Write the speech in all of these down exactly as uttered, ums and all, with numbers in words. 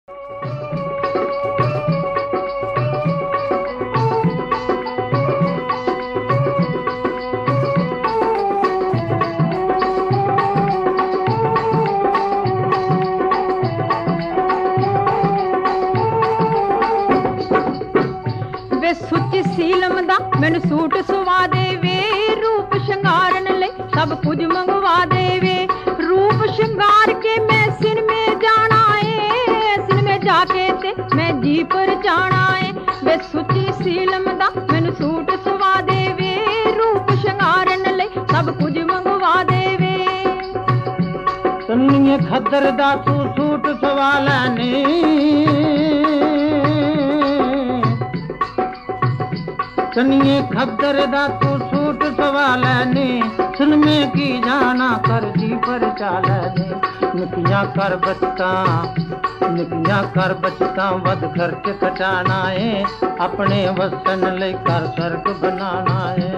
ਵੇ ਸੁੱਚੀ ਸੀਲਮ ਦਾ ਮੈਨੂੰ ਸੂਟ ਸਵਾ ਦੇਵੇ, ਰੂਪ ਸ਼ਿੰਗਾਰਨ ਲਈ ਸਭ ਕੁਝ ਮੰਗਵਾ ਦੇਵੇ। रूप श्रृंगार के मैं सिनेमे जाना है, सिनेमे जाके ते मैं जी पर जाना है। वे सुची सीलम दा मैनू सूट सवा देवे, रूप श्रृंगारन लई सब कुछ मंगवा देवे। तन्नीए खद्दर दा तू सूट सवा लैनी, तन्नीए खद्दर दा तू सूट सवा लैनी। सिनेमे की जाना कर जी पर चालने, निकिया कर बचता निकिया कर बचता वध खर्च कटाना है, अपने वसन ले कर स्वर्ग बनाना है।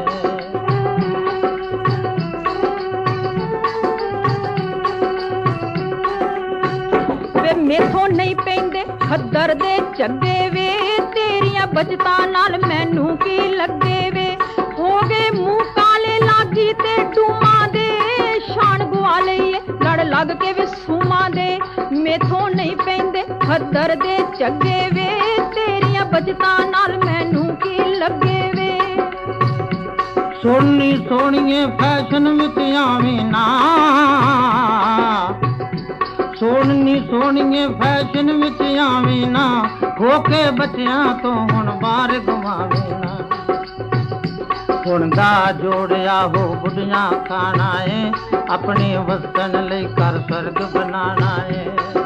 वे मेथों नहीं पेंदे खद्दर दे चगे वे, तेरिया बचता नाल मैनू की लगे वे। हो गए मुंह काले लागी ते डूमा दे, शान गुआ लईए लड़ लग के वे सूमा दे। मेथों नहीं पेंदे खद्दर दे चगे वे, तेरिया बचता नाल मैनू की लगे वे। सोनी सोनिए फैशन विच आवी ना, सोनी सोनिए फैशन विच आवी ना, होके बच्चियां तो हुण बार गवावे ना। हुण दा जोड़िया हो बुढ़ियां खाना है, अपने वसन लई कर स्वर्ग बनाना है।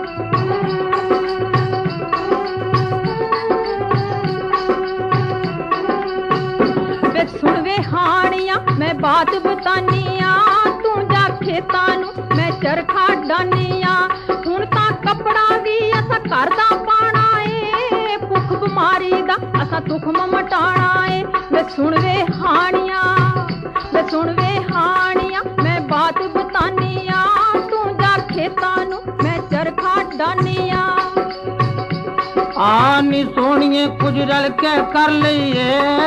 वे सुन वे हानिया मैं बात बतानिया, तू जा खेतां नू मैं चरखा डानिया। हुण तां कपड़ा भी असा घर दा पाना है, भुख बिमारी दा असा तुखम मटाना है। वे सुन वे हानिया वे सुन वे हानिया मैं बात बतानिया, तू जा खेतां नू मैं चरखा डानिया। आनी सोनिए कुछ रल के कर लईए,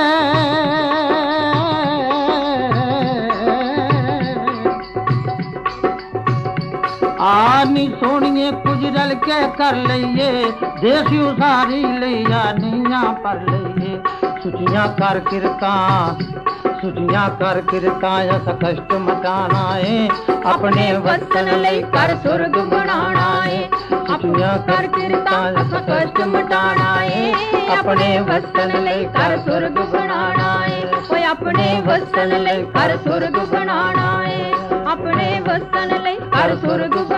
आनी सोनिए कुछ रल के कर लईए, देसी उसारी लईया नीया पर लईए। सुचियां कर किरता सुचियां कर किरता अस कष्ट मटाना है, अपने वतन लई कर स्वर्ग बनाना है। सुचियां कर किरता अस कष्ट मटाना है, अपने वतन लई कर स्वर्ग बनाना है। ओए अपने वतन लई कर स्वर्ग बनाना है, अपने वतन लई कर स्वर्ग